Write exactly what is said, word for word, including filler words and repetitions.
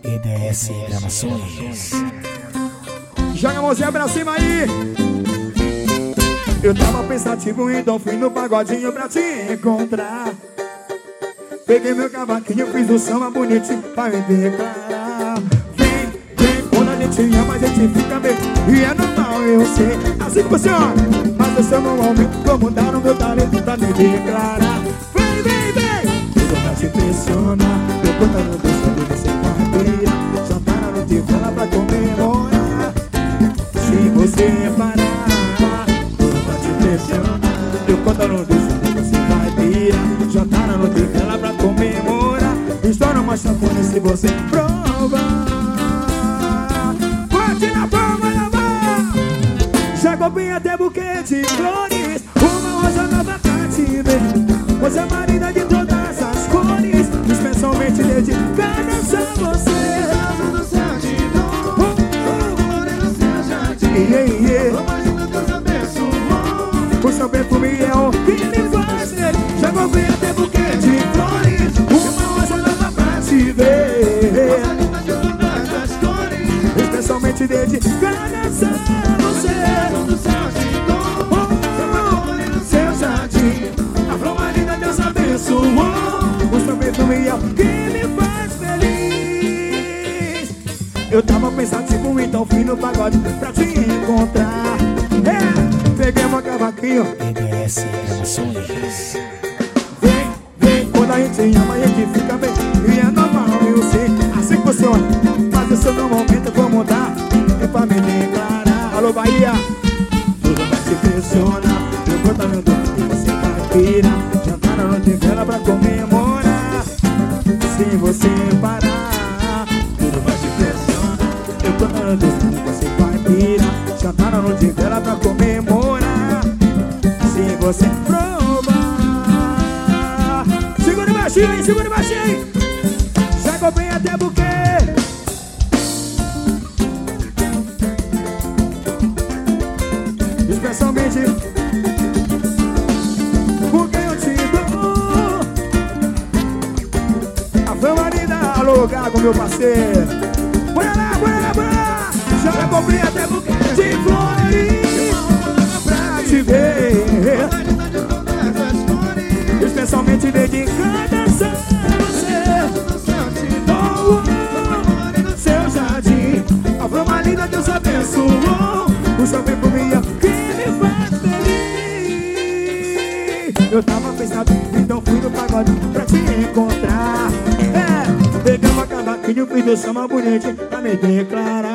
E D S Gravações. Joga a mãozinha pra cima aí. Eu tava pensativo, então fui no pagodinho pra te encontrar. Peguei meu cavaquinho, fiz o samba bonitinho pra me declarar. Vem, vem, quando a gente ama, a gente fica bem. E é normal, eu sei, assim que funciona. Mas eu sou no momento, vou mudar o meu talento pra me declarar. Vem, vem, vem, tudo pra te impressionar. Eu contando do sangue, você partilha. Jantar no de vela pra comemorar. Se você parar, tudo pra te impressionar. Eu contando do sangue, você vai virar. Jantar no de vela pra comemorar. Estoura uma champanhe se você provar. Bate na palma da mão. Chegou bem até buquê de flores. Uma rosa nova pra te ver. Você é marida de todas as cores. Especialmente dedicada a você. Do céu de dom, glória no seu jardim. Yeah, yeah. Imagina Deus abençoou. O seu perfume é o que me faz ver. Chegou bem até buquê de flores. Uma rosa nova pra te ver. Imagina de todas as cores. Especialmente dedicada a você. Do céu de dom, glória no seu jardim. A flor marina Deus abençoou. O seu perfume é o que me faz feliz. Eu tava pensativo, então fui no pagode pra te encontrar. É, peguei uma cavaquinho. E D S Gravações. Vem, vem, quando a gente ama, a gente fica bem. E é normal, eu sei, assim que funciona. Mas eu sou no momento, eu vou mudar. É pra me declarar. Alô, Bahia. Tudo vai te impressionar. Eu vou tá vendo que você vai virar. Jantar na noite vela pra comemorar. Se você parar, tudo vai te impressionar. Eu tô tá vendo que você vai virar. Jantar na noite vela pra comemorar. Se você provar. Segura baixinho aí, segura baixinho aí. Chegou bem até buquê. Especialmente porque eu te dou a favorita. Alô, Gago, meu parceiro. Bora lá, bora lá, bora lá. Chegou bem até buquê de flores pra te ver. Imagina de todas as cores. Especialmente dedicadas a você. Do céu de Oh, dom, oh, glória no oh, seu jardim. A flor linda Deus abençoou. O seu perfume é o que me faz feliz. Eu tava pensando, então fui no pagode pra te encontrar. É, peguei uma cavaquinho, fiz o samba bonito pra me declarar.